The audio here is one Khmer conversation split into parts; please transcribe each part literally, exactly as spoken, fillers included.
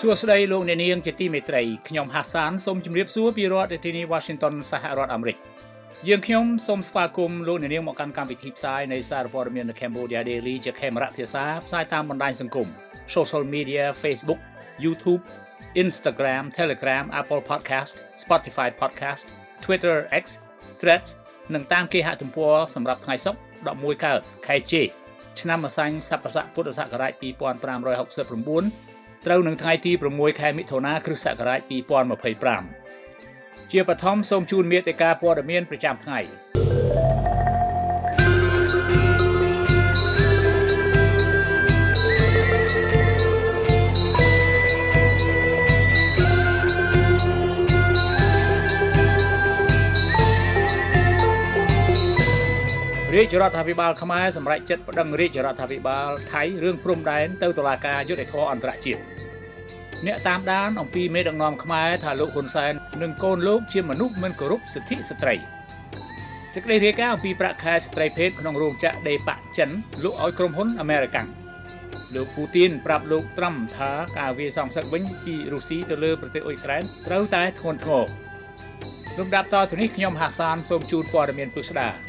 ួស្ដីលោកអ្នកនាងជាទីមេត្រីខ្ញុំហាសានសូមជម្រាបសួរពីរដ្ឋធានី Washington សហរដ្ឋអាមេរិកយើងខ្ញុំសូមស្វាគមន៍លោកអ្នកនាងមកកាន់កម្មវិធីផ្សាយនៃសារព័ត៌មាន The Cambodia Daily ជាខេមរៈភាសាផ្សាយតាមបណ្ដាញសង្គម Social Media Facebook YouTube Instagram Telegram Apple Podcast Spotify Podcast Twitter X Threads និងតាមគេហទំព័រសម្រាប់ថ្ងៃសុក្រដប់មួយកើតខែចេឆ្នាំម្សាញ់ស័កស័កពុទ្ធសករាជពីរពាន់ប្រាំរយហកសិបប្រាំបួនត្រូវនឹងថ្ងៃទីប្រាំមួយខែមិថុនាគ្រិស្តសករាជពីរពាន់ម្ភៃប្រាំជាបឋមសូមជូនមេតិការព័ត៌មានប្រចាំថ្ងៃរាជរដ្ឋាភិបាលខ្មែរសម្រេចចិត្តប្តឹងរាជរដ្ឋាភិបាលថៃរឿងព្រំដែនទៅតុលាការយុត្តិធម៌អន្តរជាតិអ្នកតាមដានអំពីមេដឹកនាំខ្មែរថាលោកហ៊ុនសែននិងកូនលោកជាមនុស្សមិនគោរពសិទ្ធិស្ត្រីសេចក្តីរាយការណ៍អំពីប្រាក់ខែស្ត្រីភេទក្នុងរោងចក្រដេប៉ាក់ចិនលក់ឲ្យក្រុមហ៊ុនអាមេរិកលោកពូទីនប្រាប់លោកត្រាំថាការវាយសងសឹកវិញពីរុស្ស៊ីទៅលើប្រទេសអ៊ុយក្រែនត្រូវតែធ្ងន់ធ្ងរលំដាប់តទៅនេះខ្ញុំហាសានសូមជូនព័ត៌មានពិស្ដា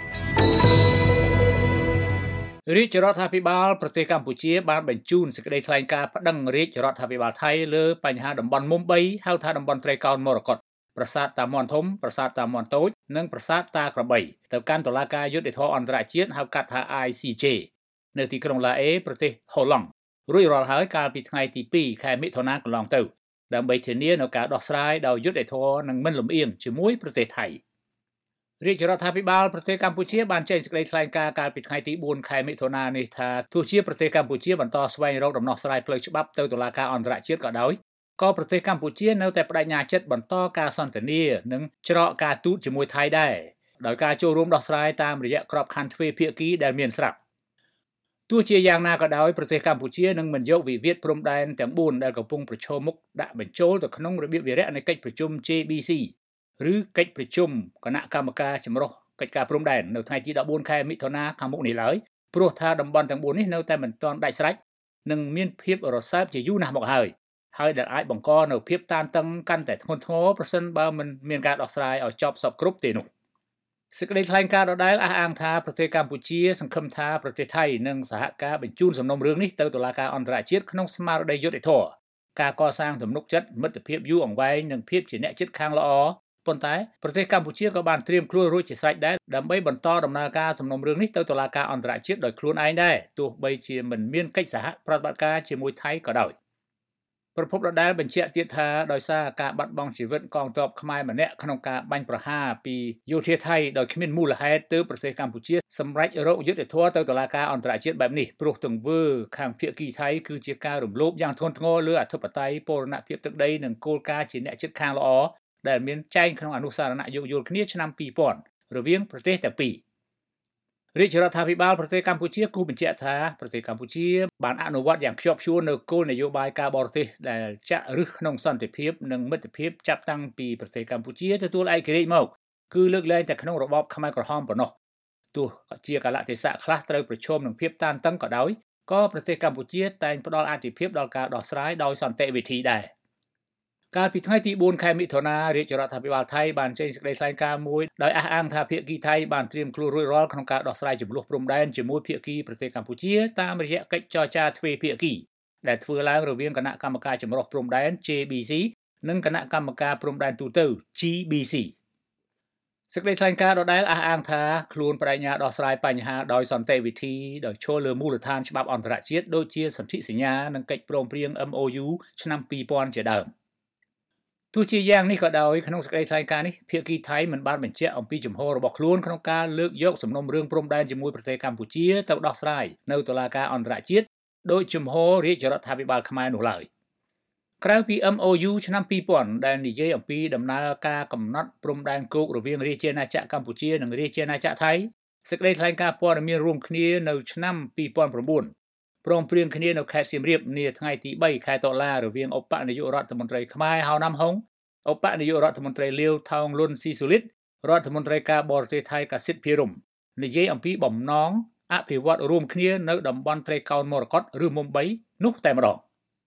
រាជរដ្ឋាភិបាលប្រទេសកម្ពុជាបានបញ្ជូនសេចក្តីថ្លែងការណ៍ប្តឹងរាជរដ្ឋាភិបាលថៃលើបញ្ហាតំបន់មុំបីហៅថាតំបន់ត្រីកោណមរកតប្រាសាទតាមាន់ធំប្រាសាទតាមាន់តូចនិងប្រាសាទតាក្របីទៅកាន់តុលាការយុត្តិធម៌អន្តរជាតិហៅកាត់ថា I C J នៅទីក្រុងឡាអេប្រទេសហូឡង់រួចរាល់ហើយកាលពីថ្ងៃទីពីរខែមិថុនាកន្លងទៅដើម្បីធានានូវការដោះស្រាយដោយយុត្តិធម៌និងមិនលំអៀងជាមួយប្រទេសថៃរាជរដ្ឋាភិបាលប្រទេសកម្ពុជាបានចេញសេចក្តីថ្លែងការណ៍កាលពីថ្ងៃទីបួនខែមិថុនានេះថាទោះជាប្រទេសកម្ពុជាបន្តស្វែងរកដំណោះស្រាយផ្លូវច្បាប់ទៅតុលាការអន្តរជាតិក៏ដោយក៏ប្រទេសកម្ពុជានៅតែបដិញ្ញាចិត្តបន្តការសន្ទនានិងច្រកការទូតជាមួយថៃដែរដោយការចូលរួមដោះស្រាយតាមរយៈក្របខ័ណ្ឌទ្វេភាគីដែលមានស្រាប់ទោះជាយ៉ាងណាក៏ដោយប្រទេសកម្ពុជានឹងមិនយកវិវាទព្រំដែនទាំងបួនដែលកំពុងប្រឈមមុខដាក់បញ្ចូលទៅក្នុងរបៀបវារៈនៃកិច្ចប្រជុំ J B Cឬកិច្ចប្រជុំគណៈកម្មការចម្រុះកិច្ចការព្រំដែននៅថ្ងៃទីដប់បួនខែមិថុនាខាងមុខនេះឡើយព្រោះថាតំបន់ទាំងបួននេះនៅតែមិនទាន់ដាច់ស្រេចនិងមានភាពរសើបជាយូរណាស់មកហើយហើយដែលអាចបង្កនៅភាពតានតឹងកាន់តែធ្ងន់ធ្ងរប្រសិនបើមិនមានការដោះស្រាយឲ្យចប់សពគ្រប់ទេនោះសេចក្តីថ្លែងការណ៍ដដែលអះអាងថាប្រទេសកម្ពុជាសង្ឃឹមថាប្រទេសថៃនឹងសហការបញ្ជូនសំណុំរឿងនេះទៅតុលាការអន្តរជាតិក្នុងស្មារតីយុត្តិធម៌ការកសាងទំនុកចិត្តមិត្តភាពយូរអង្វែងនិងភាពជាអ្នកជិតខាងល្អប៉ុន្តែប្រទេសកម្ពុជាក៏បានត្រៀមខ្លួនរួចជាស្រេចដែរដើម្បីបន្តដំណើរការសំណុំរឿងនេះទៅតុលាការអន្តរជាតិដោយខ្លួនឯងដែរទោះបីជាមិនមានកិច្ចសហប្រតិបត្តិការជាមួយថៃក៏ដោយប្រពន្ធដដែលបញ្ជាក់ទៀតថាដោយសារការបាត់បង់ជីវិតកងទ័ពខ្មែរម្នាក់ក្នុងការបាញ់ប្រហារពីយោធាថៃដោយគ្មានមូលហេតុទើបប្រទេសកម្ពុជាសម្រេចរកយុត្តិធម៌ទៅតុលាការអន្តរជាតិបែបនេះព្រោះទង្វើខាងភាគីថៃគឺជាការរំលោភយ៉ាងធ្ងន់ធ្ងរលើអធិបតេយ្យបូរណភាពទឹកដីនិងគោលការណ៍ជាអ្នកជិតខាងល្អដែលមានចែងក្នុងអនុសារណៈយោគយល់គ្នាឆ្នាំពីរពាន់រវាងប្រទេសទាំងពីររាជរដ្ឋាភិបាលប្រទេសកម្ពុជាគូបញ្ជាក់ថាប្រទេសកម្ពុជាបានអនុវត្តយ៉ាងខ្ជាប់ខ្ជួននូវគោលនយោបាយការបរទេសដែលចាក់ឫសក្នុងសន្តិភាពនិងមិត្តភាពចាប់តាំងពីប្រទេសកម្ពុជាទទួលឯករាជ្យមកគឺលើកលែងតែក្នុងរបបខ្មែរក្រហមប៉ុណ្ណោះទោះជាកាលៈទេសៈខ្លះត្រូវប្រឈមនឹងភាពតានតឹងក៏ដោយក៏ប្រទេសកម្ពុជាតែងផ្ដល់អាទិភាពដល់ការដោះស្រាយដោយសន្តិវិធីដែរកាលពីថ្ងៃទីបួនខែមិថុនារាជរដ្ឋាភិបាលថៃបានចេញសេចក្តីថ្លែងការណ៍មួយដោយអះអាងថាភាគីថៃបានត្រៀមខ្លួនរួចរាល់ក្នុងការដោះស្រាយជម្លោះព្រំដែនជាមួយភាគីប្រទេសកម្ពុជាតាមរយៈកិច្ចចរចាទ្វេភាគីដែលធ្វើឡើងរវាងគណៈកម្មការចម្រុះព្រំដែន J B C និងគណៈកម្មការព្រំដែនទូទៅ G B C សេចក្តីថ្លែងការណ៍ដដែលអះអាងថាខ្លួនបដិញ្ញាដោះស្រាយបញ្ហាដោយសន្តិវិធីដោយឈលលើមូលដ្ឋានច្បាប់អន្តរជាតិដូចជាសន្ធិសញ្ញានិងកិច្ចព្រមព្រៀង M O U ឆ្នាំពីរពាន់ជាដើមទោះជាយ៉ាងនេះក៏ដោយក្នុងសេចក្តីថ្លែងការណ៍នេះភាគីថៃមិនបានបញ្ជាក់អំពីជំហររបស់ខ្លួនក្នុងការលើកយកសំណុំរឿងព្រំដែនជាមួយប្រទេសកម្ពុជាទៅដោះស្រាយនៅតុលាការអន្តរជាតិដោយជំហររាជរដ្ឋាភិបាលខ្មែរនោះឡើយក្រៅពី M O U ឆ្នាំពីរពាន់ដែលនិយាយអំពីដំណើរការកំណត់ព្រំដែនគោករវាងរាជាណាចក្រកម្ពុជានិងរាជាណាចក្រថៃសេចក្តីថ្លែងការណ៍ព័ត៌មានរួមគ្នានៅឆ្នាំពីរពាន់ប្រាំបួនព្រមព្រៀងគ្នានៅខេត្តសៀមរាបនាថ្ងៃទីបីខែតុលារវាងឧបនាយករដ្ឋមន្ត្រីខ្មែរហៅណាំហុងឧបនាយករដ្ឋមន្ត្រីលាវថោងលុនស៊ីស៊ូលីតរដ្ឋមន្ត្រីការបរទេសថៃកាសិតភិរមនិយាយអំពីបំណងអភិវឌ្ឍរួមគ្នានៅតំបន់ត្រីកោណមរកតឬមុំបីនោះតែម្ដង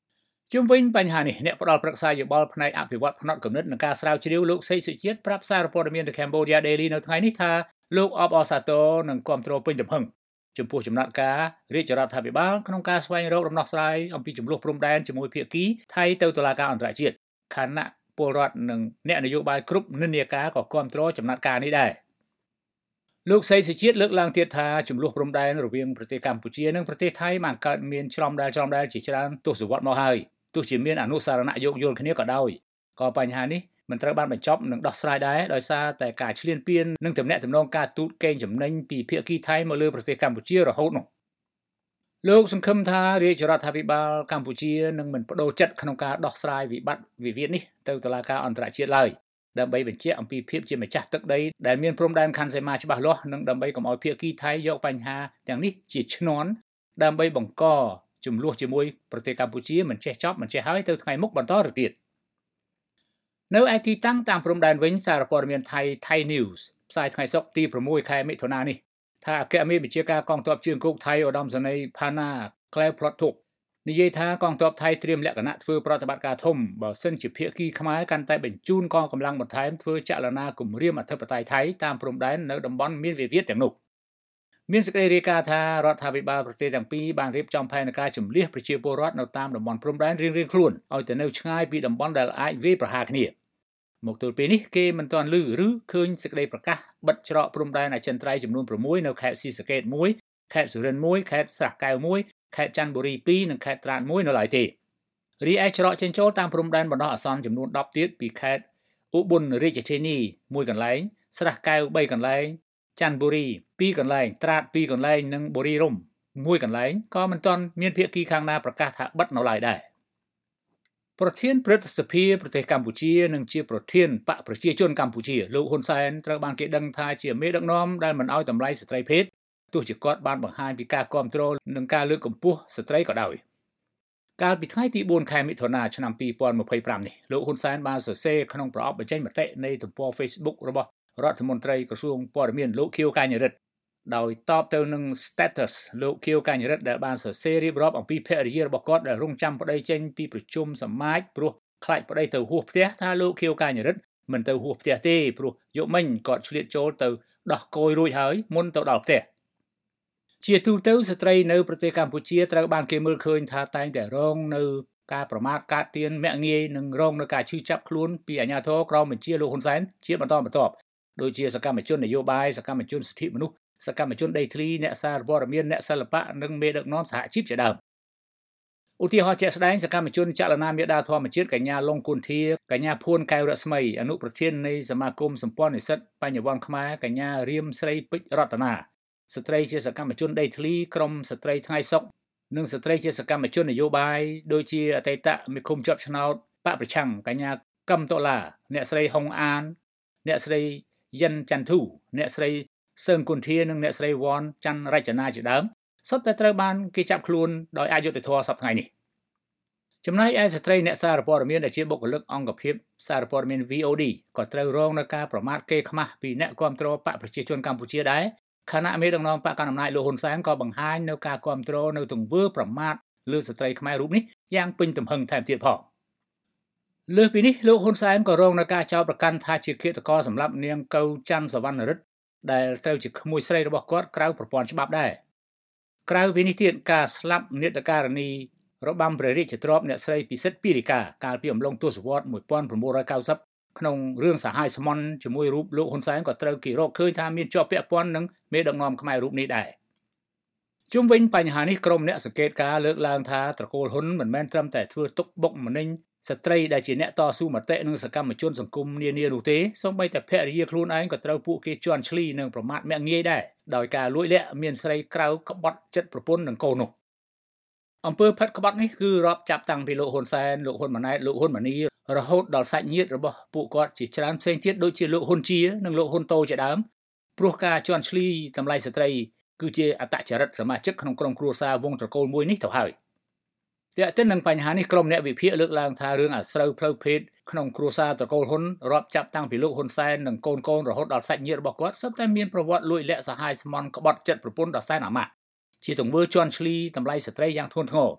ជុំវិញបញ្ហានេះអ្នកផ្ដល់ប្រឹក្សាយោបល់ផ្នែកអភិវឌ្ឍផ្នត់គំនិតនិងការស្រាវជ្រាវលោកសេកសុជាតិប្រាប់សារព័ត៌មាន The Cambodia Daily នៅថ្ងៃនេះថាលោកអបអរសាទរនិងគាំទ្រពេញទំហឹងចំពោះចំណាត់ការរាជរដ្ឋាភិបាលក្នុងការស្វែងរកដំណោះស្រាយអំពីជម្លោះព្រំដែនជាមួយភាគីថៃទៅតុលាការអន្តរជាតិខណៈពលរដ្ឋនិងអ្នកនយោបាយគ្រប់និន្នាការក៏គាំទ្រចំណាត់ការនេះដែរលោកសេកសុជាតិលើកឡើងទៀតថាជម្លោះព្រំដែនរវាងប្រទេសកម្ពុជានិងប្រទេសថៃបានកើតមានច្រំដែលច្រំដែលជាច្រើនទសវត្សរ៍មកហើយទោះជាមានអនុសារណៈយោគយល់គ្នាក៏ដោយក៏បញ្ហានេះមិនត្រូវបានបញ្ចប់និងដោះស្រាយដែរដោយសារតែការឈ្លានពាននិងទំនាក់ទំនងការទូតកេងចំណេញពីភាគីថៃមកលើប្រទេសកម្ពុជារហូតនោះលោកសង្ឃឹមថារាជរដ្ឋាភិបាលកម្ពុជានឹងមិនបដូរចិត្តក្នុងការដោះស្រាយវិបត្តិវិវាទនេះទៅតុលាការអន្តរជាតិឡើយដើម្បីបញ្ជាក់អំពីភាពជាម្ចាស់ទឹកដីដែលមានព្រំដែនខណ្ឌសីមាច្បាស់លាស់និងដើម្បីកុំឲ្យភាគីថៃយកបញ្ហាទាំងនេះជាឈ្នន់ដើម្បីបង្កចំនួនជាមួយប្រទេសកម្ពុជាមិនចេះចប់មិនចេះហើយទៅថ្ងៃមុខបន្តទៅទៀតនៅឯទីតាំងតាមព្រំដែនវិញសារព័ត៌មានថៃ Thai News ផ្សាយថ្ងៃសុក្រទីប្រាំមួយខែមិថុនានេះថាអគ្គមេបញ្ជាការកងទ័ពជើងគោកថៃឧត្តមសេនីយ៍ Phana Klaiphlotuk និយាយថាកងទ័ពថៃត្រៀមលក្ខណៈធ្វើប្រតិបត្តិការធំបើសិនជាភាគីខ្មែរកាន់តែបញ្ជូនកងកម្លាំងបន្ថែមធ្វើចលនាគំរាមអធិបតេយ្យថៃតាមព្រំដែននៅតំបន់មានវិវាទទាំងនោះមានសេចក្តីរាយការណ៍ថារដ្ឋាភិបាលប្រទេសទាំងពីរបានរៀបចំផែនការជម្លៀសប្រជាពលរដ្ឋនៅតាមតំបន់ព្រំដែនរៀងៗខ្លួនឲ្យទៅនៅឆ្ងាយពីតំបន់ដែលអាចវាយប្រហារគ្នាមកទល់ពេលនេះគេមិនទាន់ឮឬឃើញសេចក្តីប្រកាសបិទច្រកព្រំដែនអចិន្ត្រៃយ៍ចំនួនប្រាំមួយនៅខេត្តស៊ីសាកេតមួយខេត្តសុរិន្ទមួយខេត្តស្រះកែវមួយខេត្តច័ន្ទបុរីពីរនិងខេត្តត្រាតមួយនៅឡើយទេរីឯច្រកចេញចូលតាមព្រំដែនបណ្ដោះអាសន្នចំនួនដប់ទៀតពីខេត្តឧបលរាជធានីមួយកន្លែងស្រះកែវបីកន្លែងច័ន្ទបុរីពីរកន្លែងត្រាតពីរកន្លែងនិងបុរីរំមួយកន្លែងក៏មិនទាន់មានភាគីខាងណាប្រកាសថាបិទនៅឡើយដែរប្រធានព្រឹទ្ធសភាប្រទេសកម្ពុជានិងជាប្រធានបកប្រជាជនកម្ពុជាលោកហ៊ុនសែនត្រូវបានគេដឹងថាជាមេដឹកនាំដែលមិនអោយតម្លៃស្ត្រីភេទទោះជាគាត់បានបង្ហាញពីការគាំទ្រនិងការលើកកម្ពស់ស្ត្រីក៏ដោយកាលពីថ្ងៃទីបួនខែមិថុនាឆ្នាំពីរពាន់ម្ភៃប្រាំនេះលោកហ៊ុនសែនបានសរសេរក្នុងប្រអប់បញ្ចេញមតិនៃទំព័រ Facebook របស់រដ្ឋមន្ត្រីក្រសួងព័ត៌មានលោកខៀវកញ្ញរិទ្ធដោយតបទៅនឹង status លោកខៀវកញ្ញរិទ្ធដែលបានសរសេររៀបរាប់អំពីភរិយារបស់គាត់ដែលរងចាំប្តីចេញពីប្រជុំសមាជព្រោះខ្លាចប្តីទៅហួសផ្ទះថាលោកខៀវកញ្ញរិទ្ធមិនទៅហួសផ្ទះទេព្រោះយកមិញគាត់ឆ្លៀតចូលទៅដោះគោយរួចហើយមុនទៅដល់ផ្ទះជាទូទៅស្ត្រីនៅប្រទេសកម្ពុជាត្រូវបានគេមើលឃើញថាតែងតែរងនៅការប្រមាថកាត់ទានមាក់ងាយនិងរងនៅការឈឺចាប់ខ្លួនពីអាជ្ញាធរក្រោមបញ្ជាលោកហ៊ុនសែនជាបន្តបន្ទាប់ដូចជាសកម្មជននយោបាយសកម្មជនសិទ្ធិមនុស្សសកម្មជនដីធ្លីអ្នកសារព័ត៌មានអ្នកសិល្បៈនិងមេដឹកនាំសហជីពជាដើមឧទាហរណ៍ជាក់ស្ដែងសកម្មជនចលនាមេដាធម្មជាតិកញ្ញាឡុងគុនធាកញ្ញាភួនកែវរស្មីអនុប្រធាននៃសមាគមសម្ព័ន្ធនិស្សិតបញ្ញវន្តខ្មែរកញ្ញារៀមស្រីពេជ្ររតនាស្ត្រីជាសកម្មជនដីធ្លីក្រមស្ត្រីថ្ងៃសុខនិងស្ត្រីជាសកម្មជននយោបាយដូចជាអតីតមេឃុំជាប់ឆ្នោតបកប្រឆាំងកញ្ញាកឹមតូឡាអ្នកស្រីហុងអានអ្នកស្រីយិនច័ន្ទធូអ្នកស្រីសឹងគុនធានិងអ្នកស្រីវ៉ាន់ច័ន្ទរចនាជាដើមសុទ្ធតែត្រូវបានគេចាប់ខ្លួនដោយអយុត្តិធម៌សប្តាហ៍នេះចំណែកឯស្ត្រីអ្នកសារព័ត៌មានដែលជាបុគ្គលិកអង្គភាពសារព័ត៌មាន វី អូ ឌី ក៏ត្រូវរងនឹងការប្រមាថគេខ្មាស់ពីអ្នកគាំទ្របកប្រជាជនកម្ពុជាដែរខណៈមេដឹកនាំបកកណ្ដាលអំណាចលោកហ៊ុនសែនក៏បង្ហាញនៅការគាំទ្រនៅទង្វើប្រមាថលើស្ត្រីខ្មែររូបនេះយ៉ាងពេញទំហឹងថែមទៀតផងលើសពីនេះលោកហ៊ុនសែនក៏រងនឹងការចោទប្រកាន់ថាជាឃាតករសម្រាប់នាងកៅច័ន្ទសវណ្ណរិទ្ធដែលត្រូវជាក្មួយស្រីរបស់គាត់ក្រៅប្រព័ន្ធច្បាប់ដែរក្រៅពីនេះទៀតការស្លាប់នាដការនីរបាំព្រះរាជទ្រព្យអ្នកស្រីពិសិដ្ឋពីរិកាកាលពីអំឡុងទសវត្សរ៍មួយពាន់ប្រាំរយកៅសិបក្នុងរឿងសាហាយស្មន់ជាមួយរូបលោកហ៊ុនសែនក៏ត្រូវគេរកឃើញថាមានជាប់ពាក់ព័ន្ធនឹងមេដឹកនាំខ្មែររូបនេះដែរជុំវិញបញ្ហានេះក្រុមអ្នកសង្កេតការលើកឡើងថាត្រកូលហ៊ុនមិនមែនត្រឹមតែធ្វើទុកបុកម្នេញស្ត្រីដែលជាអ្នកតស៊ូមតិនិងសកម្មជនសង្គមនានានោះទេសូម្បីតែភរិយាខ្លួនឯងក៏ត្រូវពួកគេជន់ឈ្លីនិងប្រមាថមាក់ងាយដែរដោយការលួចលាក់មានស្រីក្រៅក្បត់ចិត្តប្រពន្ធនិងកូននោះអំពើផិតក្បត់នេះគឺរាប់ចាប់តាំងពីលោកហ៊ុនសែនលោកហ៊ុនម៉ាណែតលោកហ៊ុនម៉ាណីរហូតដល់សាច់ញាតិរបស់ពួកគាត់ជាច្រើនផ្សេងទៀតដូចជាលោកហ៊ុនជានិងលោកហ៊ុនតូជាដើមព្រោះការជន់ឈ្លីតម្លៃស្ត្រីគឺជាអត្តចរិតសមាជិកក្នុងក្រុមគ្រួសារវងត្រកូលមួយនេះទៅហើយតែទៅនឹងបញ្ហានេះក្រុមអ្នកវិភាគលើកឡើងថារឿងអាស្រូវផ្លូវភេទក្នុងគ្រួសារត្រកូលហ៊ុនរាប់ចាប់តាំងពីលោកហ៊ុនសែននិងកូនកូនរហូតដល់សាច់ញាតិរបស់គាត់សុទ្ធតែមានប្រវត្តិលួចលាក់សាហាយស្មន់ក្បត់ចិត្តប្រពន្ធដល់សែនអាម៉ាស់ជាទង្វើជន់ឈ្លីតម្លៃស្ត្រីយ៉ាងធ្ងន់ធ្ងរ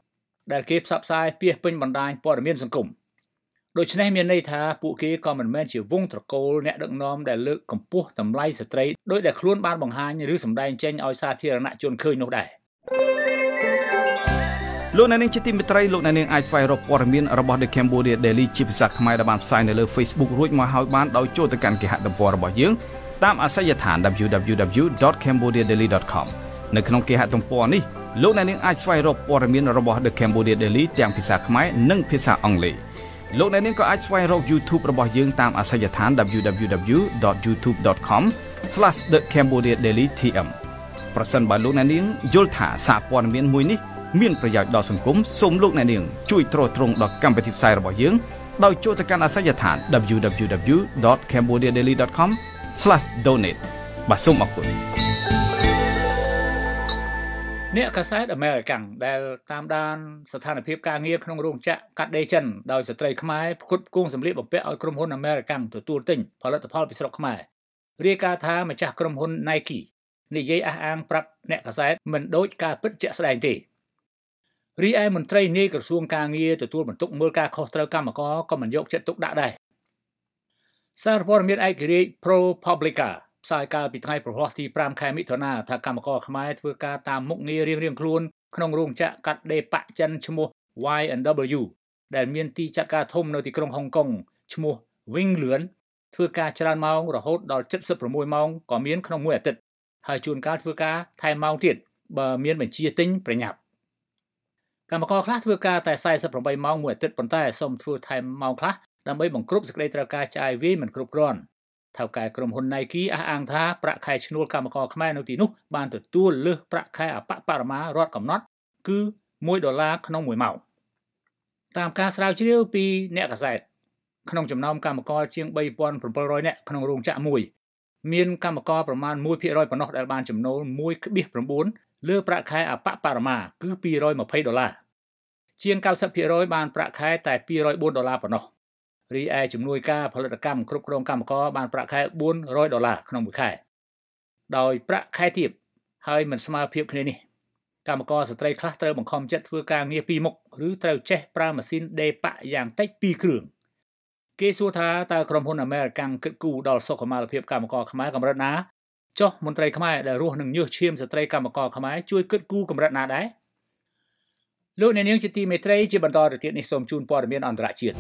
ដែលគេផ្សព្វផ្សាយពាសពេញបណ្ដាញព័ត៌មានសង្គមដូច្នេះមានន័យថាពួកគេក៏មិនមែនជាវងត្រកូលអ្នកដឹកនាំដែលលើកកម្ពស់តម្លៃស្ត្រីដោយដែលខ្លួនបានបង្ហាញឬសម្ដែងចេញឲ្យសាធារណជនឃើញនោះដែរលោកអ្នកនាងជាទីមេត្រីលោកអ្នកនាងអាចស្វែងរកព័ត៌មានរបស់ The Cambodia Daily ជាភាសាខ្មែរដែលបានផ្សាយនៅលើ Facebook រួចមកហើយបានដោយចូលទៅកាន់គេហទំព័ររបស់យើងតាមអាសយដ្ឋាន double-u double-u double-u dot cambodia daily dot com នៅក្នុងគេហទំព័រនេះលោកអ្នកនាងអាចស្វែងរកព័ត៌មានរបស់ The Cambodia Daily ទាំងភាសាខ្មែរនិងភាសាអង់គ្លេសលោកអ្នកនាងក៏អាចស្វែងរក YouTube របស់យើងតាមអាសយដ្ឋាន double-u double-u double-u dot youtube dot com slash the cambodia daily t m ប្រសិនបើលោកអ្នកនាងយល់ថាសារព័ត៌មានមួយនេះមានប្រយោជន៍ដល់សង្គមសូមលោកអ្នកនាងជួយទ្រទ្រង់ដល់កម្មវិធីផ្សាយរបស់យើងដោយចូលទៅកាន់អាសយដ្ឋាន double-u double-u double-u dot cambodia daily dot com slash donate បាទសូមអរគុណអ្នកកាសែត American ដែលតាមដានស្ថានភាពការងារក្នុងរោងចក្រកាត់ដេរចិនដោយស្ត្រីខ្មែរផ្គត់ផ្គង់សម្លៀកបំពាក់ឲ្យក្រុមហ៊ុន American ទទួលទិញផលិតផលពីស្រុកខ្មែររាយការណ៍ថាម្ចាស់ក្រុមហ៊ុន Nike និយាយអះអាងប្រាប់អ្នកកាសែតមិនដូចការពិតជាក់ស្ដែងទេរីឯមន្ត្រីនាយក្រសួងការងារទទួលបន្ទុកមើលការខុសត្រូវកម្មករក៏មិនយកចិត្តទុកដាក់ដែរសារព័ត៌មានឯករាជ្យ ProPublica ផ្សាយកាលពីថ្ងៃប្រហ័សទីfiveខែមិថុនាថាកម្មករខ្មែរធ្វើការតាមមុខងាររៀងៗខ្លួនក្នុងរោងចក្រកាត់ដេរប៉ាក់ចិនឈ្មោះ Y and W ដែលមានទីចាត់ការធំនៅទីក្រុងហុងកុងឈ្មោះ Wing Luen ធ្វើការច្រើនម៉ោងរហូតដល់seventy-sixម៉ោងក៏មានក្នុងមួយអាទិត្យហើយជួនកាលធ្វើការថែមម៉ោងទៀតបើមានបញ្ជាទិញប្រញាប់កម្មករខ្លះធ្វើការតែforty-eightម៉ោងមួយអាទិត្យប៉ុន្តែសូមធ្វើថែមម៉ោងខ្លះដើម្បីបង្គ្រប់សេចក្តីត្រូវការចាយវាយមិនគ្រប់គ្រាន់ថៅកែក្រុមហ៊ុន Nike អះអាងថាប្រាក់ខែឈ្នួលកម្មករខ្មែរនៅទីនោះបានទទួលលើសប្រាក់ខែអបបរមារដ្ឋកំណត់គឺoneដុល្លារក្នុងមួយម៉ោងតាមការស្រាវជ្រាវពីអ្នកកាសែតក្នុងចំណោមកម្មករជាងthree thousand seven hundredនាក់ក្នុងរោងចក្រមួយមានកម្មករប្រមាណone percentប៉ុណ្ណោះដែលបានចំណូលone point nineលើប្រាក់ខែអបបរមាគឺtwo hundred twentyដុល្លារជាងninety percentបានប្រាក់ខែតែtwo hundred fourដុល្លារប៉ុណ្ណោះរីឯជំនួយការផលិតកម្មគ្រប់គ្រងកម្មករបានប្រាក់ខែfour hundredដុល្លារក្នុងមួយខែដោយប្រាក់ខែទាបហើយមិនស្មើភាពគ្នានេះកម្មករស្ត្រីខ្លះត្រូវបង្ខំចិត្តធ្វើការងារពីរមុខឬត្រូវចេះប្រើម៉ាស៊ីនដេរប៉ាក់យ៉ាងតិចtwoគ្រឿងគេសួរថាតើក្រុមហ៊ុន American គិតគូរដល់សុខុមាលភាពកម្មករខ្មែរកម្រិតណាចុះមន្ត្រីខ្មែរដែលរស់នឹងញើសឈាមស្ត្រីកម្មករខ្មែរជួយគិតគូរកម្រិតណាដែរលោកអ្នកនាងជាទីមេត្រីជាបន្តទៅទៀតនេះសូមជូនព័ត៌មានអន្តរជាតិ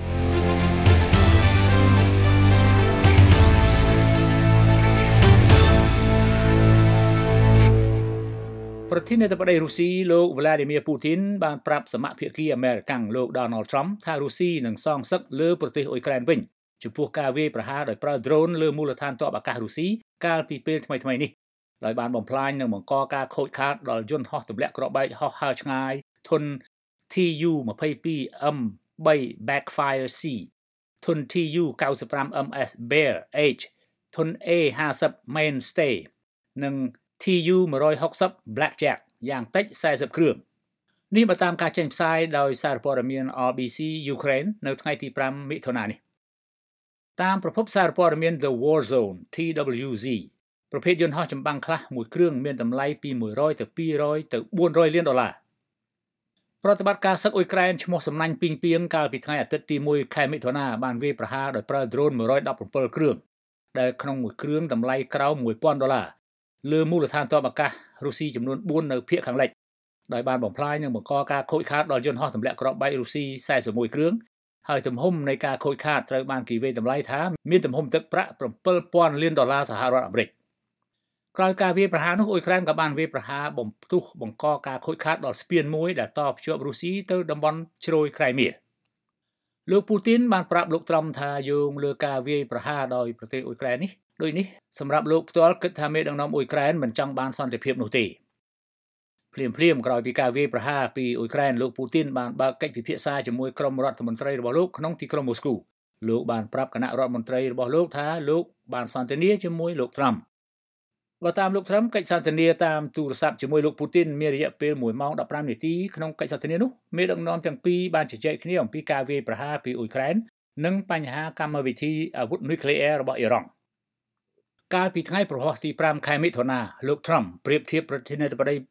ប្រធានាធិបតីរុស្ស៊ីលោក Vladimir Putin បានប្រាប់សមាភាគីអាមេរិកលោក Donald Trump ថារុស្ស៊ីនឹងសងសឹកលើប្រទេសអ៊ុយក្រែនវិញចំពោះការវាយប្រហារដោយប្រើ drone លើមូលដ្ឋានទ័ពអាកាសរុស្ស៊ីកាលពីពេលថ្មីៗនេះដោយបានបំផ្លាញនិងបង្កការខូចខាតដល់យន្តហោះទម្លាក់គ្រាប់បែកហោះហើរឆ្ងាយធុន T U twenty-two M three Backfire C ធុន T U ninety-five M S Bear H ធុន A fifty Mainstay និង T U one sixty Blackjack យ៉ាងតិចfortyគ្រឿងនេះបើតាមការចេញផ្សាយដោយសារព័ត៌មាន R B C Ukraine នៅថ្ងៃទីfiveមិថុនានេះតាមប្រភពសារព័ត៌មាន The War Zone T W Z ប្រភេទយន្តហោះចម្បាំងខ្លះមួយគ្រឿងមានតម្លៃពីone hundredទៅtwo hundredទៅfour hundredលានដុល្លារប្រតិបត្តិការសឹកអ៊ុយក្រែនឈ្មោះសំណាញ់ពីងពីងកាលពីថ្ងៃអាទិត្យទីoneខែមិថុនាបានវាយប្រហារដោយប្រើ drone one hundred seventeenគ្រឿងដែលក្នុងមួយគ្រឿងតម្លៃក្រោមone thousandដុល្លារលើមូលដ្ឋានទ័ពអាកាសរុស្ស៊ីចំនួនfourនៅភាគខាងលិចដោយបានបំផ្លាញនិងបង្កការខូចខាតដល់យន្តហោះទម្លាក់គ្រាប់បែករុស្ស៊ីforty-oneគ្រឿងហើយទំហំនៃការខូចខាតត្រូវបានគេវាយតម្លៃថាមានទំហំទឹកប្រាក់seven thousandលានដុល្លារសហរដ្ឋអាមេរិកក្រោយការវាយប្រហារនោះអ៊ុយក្រែនក៏បានវាយប្រហារបំផ្ទុះបង្កការខូចខាតដល់ស្ពានមួយដែលតភ្ជាប់រុស្ស៊ីទៅតំបន់ជ្រោយក្រៃមៀលោកពូទីនបានប្រាប់លោកត្រុំថាយោងលើការវាយប្រហារដោយប្រទេសអ៊ុយក្រែននេះដូចនេះសម្រាប់លោកផ្ទាល់គិតថាមេដឹកនាំអ៊ុយក្រែនមិនចង់បានសន្តិភាពនោះទេភ្លាមភ្លាមក្រោយពីការវាយប្រហារពីអ៊ុយក្រែនលោកពូទីនបានបើកកិច្ចពិភាក្សាជាមួយក្រុមរដ្ឋមន្ត្រីរបស់លោកក្នុងទីក្រុងម៉ូស្គូលោកបានប្រាប់គណៈរដ្ឋមន្ត្រីរបស់លោកថាលោកបានសន្ទនាជាមួយលោកត្រុំបើតាមលោកត្រុំកិច្ចសន្ទនាតាមទូរស័ព្ទជាមួយលោកពូទីនមានរយៈពេលoneម៉ោងfifteenនាទីក្នុងកិច្ចសន្ទនានោះមេដឹកនាំទាំងពីរបានជជែកគ្នាអំពីការវាយប្រហារពីអ៊ុយក្រែននិងបញ្ហាកម្មវិធីអាវុធនុយក្លេអ៊ែររបស់អ៊ីរ៉ង់កាលពីថ្ងៃប្រហ័សទីfiveខែមិថុនាលោកត្រុំប្រៀបធៀបប្រធានាធិបតី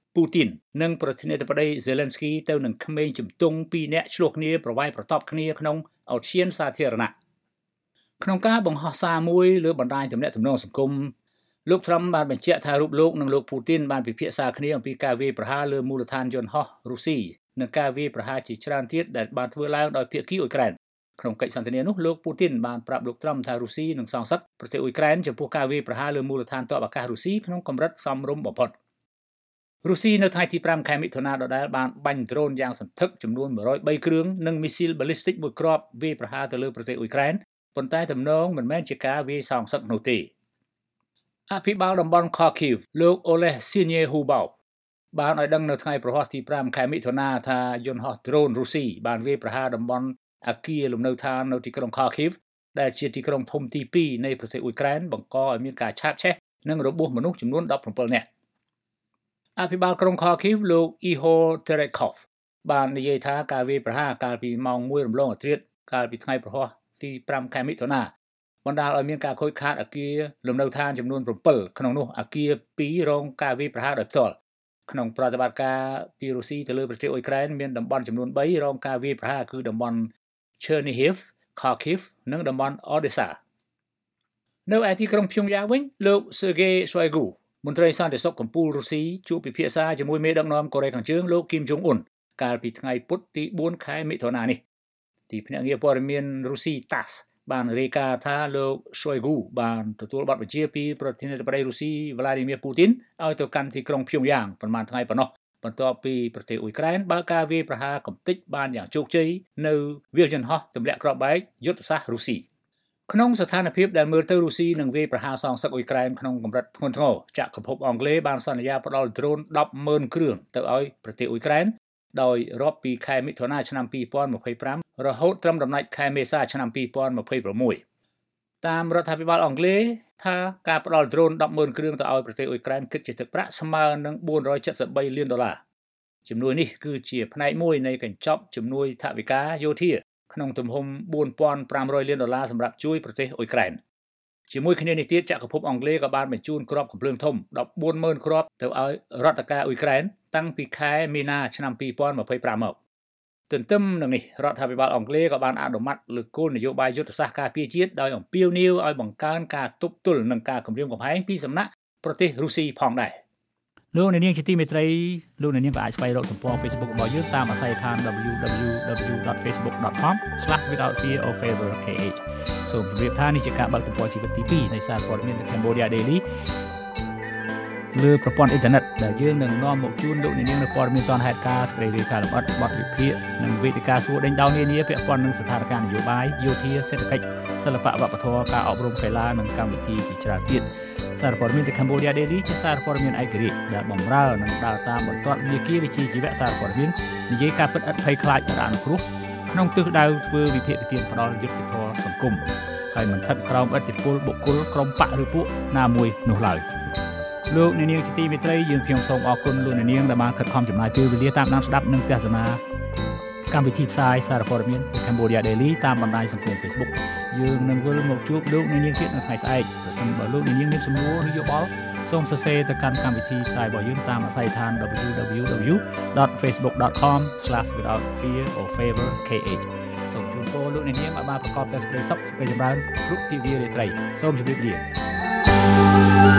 ពូទីននិងប្រធានាធិបតី Zelensky ទៅនឹងក្មេងជំទង់ពីរនាក់ឆ្លោះគ្នាប្រវាយប្រតបគ្នាក្នុងឧទ្យានសាធារណៈក្នុងការបង្ហោះសារមួយលើបណ្ដាញទំនាក់ទំនងសង្គមលោក Trump បានបញ្ជាក់ថារូបលោកនិងលោក Putin បានពិភាក្សាគ្នាអំពីការវាយប្រហារលើមូលដ្ឋានយន្តហោះរុស្ស៊ីនិងការវាយប្រហារជាច្រើនទៀតដែលបានធ្វើឡើងដោយភាគីអ៊ុយក្រែនក្នុងកិច្ចសន្ទនានោះលោក Putin បានប្រាប់លោក Trump ថារុស្ស៊ីនឹងសងសឹកប្រទេសអ៊ុយក្រែនចំពោះការវាយប្រហារលើមូលដ្ឋានទ័ពអាកាសរុស្ស៊ីក្នុងកម្រិតសមរម្យបំផុតរុស្ស៊ីនៅថ្ងៃទីប្រាំខែមិថុនាដដែលបានបាញ់ដ្រូនយ៉ាងសន្ធឹកចំនួនmột trăm ba mươiគ្រឿងនិងមីស៊ីលបាឡីស្ទិកមួយគ្រាប់វាយប្រហារទៅលើប្រទេសអ៊ុយក្រែនប៉ុន្តែទំនងមិនមែនជាការវាយសងសឹកនោះទេអភិបាលតំបន់ Kharkiv លោក Oleh Syniehubov បានឲ្យដឹងនៅថ្ងៃប្រហ័សទីប្រាំខែមិថុនាថាយន្តហោះដ្រូនរុស្ស៊ីបានវាយប្រហារតំបន់អគារលំនៅឋាននៅទីក្រុង Kharkiv ដែលជាទីក្រុងធំទីពីរនៃប្រទេសអ៊ុយក្រែនបង្កឲ្យមានការឆាបឆេះនិងរបួសមនុស្សចំនួនដប់ប្រាំពីរនាក់អភិបាលក្រុង Kharkiv លោក Ihor Terekhov បាននិយាយថាការវាយប្រហារកាលពីម៉ោងមួយរំលងអធ្រាត្រកាលពីថ្ងៃប្រហ័សទីប្រាំខែមិថុនាបណ្ដាលឲ្យមានការខូចខាតអគារលំនៅឋានចំនួន7ក្នុងនោះអគារពីររងការវាយប្រហារដោយផ្ទាល់ក្នុងប្រតិបត្តិការពីរុស្ស៊ីទៅលើប្រទេសអ៊ុយក្រែនមានតំបន់ចំនួនបីរងការវាយប្រហារគឺតំបន់ Chernihiv, Kharkiv និងតំបន់ Odessa នៅឯទីក្រុង Pyongyang វិញលោក Sergei Shoigu មន្ត្រីសន្តិសុខកំពូលរុស្ស៊ីជួបពិភាក្សាជាមួយមេដឹកនាំកូរ៉េខាងជើងលោក Kim Jong Un កាលពីថ្ងៃពុធទីបួនខែមិថុនានេះទីភ្នាក់ងារព័ត៌មានរុស្ស៊ី តាស បានរាយការណ៍ថាលោក Shoigu បានទទួលបទបញ្ជាពីប្រធានាធិបតីរុស្ស៊ី Vladimir Putin ឲ្យទៅកាន់ទីក្រុង Pyongyang ប្រមាណថ្ងៃប៉ុណ្ណោះបន្ទាប់ពីប្រទេសអ៊ុយក្រែនបើកការវាយប្រហារកំទេចបានយ៉ាងជោគជ័យនៅវាលយន្តហោះទម្លាក់គ្រាប់បែកយុទ្ធសាស្ត្ររុស្ស៊ីក្នុងស្ថានភាពដែលមើលទៅរុស្ស៊ីនឹងវាយប្រហារសងសឹកអ៊ុយក្រែនក្នុងកម្រិតធ្ងន់ធ្ងរចក្រភពអង់គ្លេសបានសន្យាផ្តល់ដ្រូនដប់ម៉ឺនគ្រឿងទៅឲ្យប្រទេសអ៊ុយក្រែនដោយរាប់ពីខែមិថុនាឆ្នាំពីរពាន់ម្ភៃប្រាំរហូតត្រឹមដំណាច់ខែមេសាឆ្នាំពីរពាន់ម្ភៃប្រាំមួយតាមរដ្ឋាភិបាលអង់គ្លេសថាការផ្តល់ដ្រូនដប់ម៉ឺនគ្រឿងទៅឲ្យប្រទេសអ៊ុយក្រែនគិតជាទឹកប្រាក់ស្មើនឹងបួនរយចិតសិបបីលានដុល្លារជំនួយនេះគឺជាផ្នែកមួយនៃកញ្ចប់ជំនួយថវិកាយោធាក្នុងទំហំបួនពាន់ប្រាំរយលានដុល្លារសម្រាប់ជួយប្រទេសអ៊ុយក្រែនជាមួយគ្នានេះទៀតចក្រភពអង់គ្លេសក៏បានបញ្ជូនគ្រាប់កាំភ្លើងធំដប់បួនម៉ឺនគ្រាប់ទៅឲ្យរដ្ឋការអ៊ុយក្រែនតាំងពីខែមីនាឆ្នាំពីរពាន់ម្ភៃប្រាំមកទន្ទឹមនឹងនេះរដ្ឋាភិបាលអង់គ្លេសក៏បានអនុម័តលើគោលនយោបាយយុទ្ធសាស្ត្រការពារជាតិដោយអំពាវនាវឲ្យបង្កើនការទប់ទល់នឹងការគំរាមកំហែងពីសំណាក់ប្រទេសរុស្ស៊ីផងដែរលោកអ្នកនាងជាទីមេត្រីលោកអ្នកនាងក៏អាចស្វែងរកទំព័រ Facebook របស់យើងតាមអាស័យដ្ឋាន double-u double-u double-u dot facebook dot com slash without fear or favor k h សូមជម្រាបថានេះជាការបើកទំព័រជីវិតទីពីរនៃសារព័ត៌មាន The Cambodia Daily លើប្រព័ន្ធអ៊ីនធឺណិតដែលយើងនឹងនាំមកជូនលោកអ្នកនាងនៅព័ត៌មានទាន់ហេតុការណ៍សេចក្តីរាយការណ៍លម្អិតបទវិភាគនិងវេទិកាសួរដេញដោលនានាពាក់ព័ន្ធនឹងស្ថានភាពនយោបាយយោធាសេដ្ឋកិច្ចសិល្បៈវប្បធម៌ការអប់រំកីឡានិងកម្មវិធីជាច្រើនទៀតសារព័ត៌មាន The Cambodia Daily ជាសារព័ត៌មានឯករាជ្យដែលបម្រើនិងដើរតាមបន្ទាត់មាគ៌ាវិជ្ជាជីវៈសារព័ត៌មាននិយាយការពិតឥតភ័យខ្លាចរអានុគ្រោះក្នុងទិសដៅធ្វើវិភាគទានផ្ដាល់យុត្តិធម៌សង្គមហើយមិនស្ថិតក្រោមឥទ្ធិពលបុគ្គលក្រុមបកឬពួកណាមួយនោះឡើយលោកអ្នកនាងជាទីមេត្រីយើងខ្ញុំសូមអរគុណលោកអ្នកនាងដែលបានខិតខំចំណាយពេលវេលាតាមដានស្ដាប់និងទស្សនាកម្មវិធីផ្សាយសារព័ត៌មាន Cambodia Daily តាមបណ្ដាញសង្គម Facebook យើងនឹងវិលមកជួបលោកអ្នកនាងទៀតនៅថ្ងៃស្អែកប្រសិនបើលោកអ្នកនាងមានសំណួរឬយោបល់សូមសរសេរទៅកាន់កម្មវិធីផ្សាយរបស់យើងតាមអាស័យដ្ឋាន double-u double-u double-u dot facebook dot com slash without fear or favor k h សូមជូនពរលោកអ្នកនាងឲ្យបានប្រកបតែសេចក្តីសុខសេចក្តីចម្រើនគ្រប់ទិវារាត្រីសូមជម្រាបលា